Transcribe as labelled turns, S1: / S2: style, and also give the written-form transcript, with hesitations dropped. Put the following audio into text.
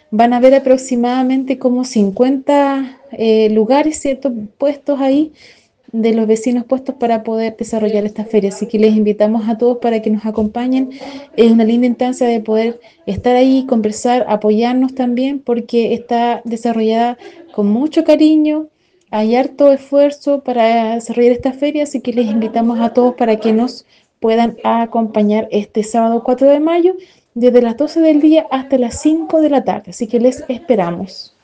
S1: Van a haber aproximadamente como 50 lugares, ¿cierto? Puestos ahí de los vecinos puestos para poder desarrollar esta feria. Así que les invitamos a todos para que nos acompañen. Es una linda instancia de poder estar ahí, conversar, apoyarnos también, porque está desarrollada con mucho cariño. Hay harto esfuerzo para desarrollar esta feria, así que les invitamos a todos para que nos puedan acompañar este sábado 4 de mayo, desde las 12 del día hasta las 5 de la tarde. Así que les esperamos.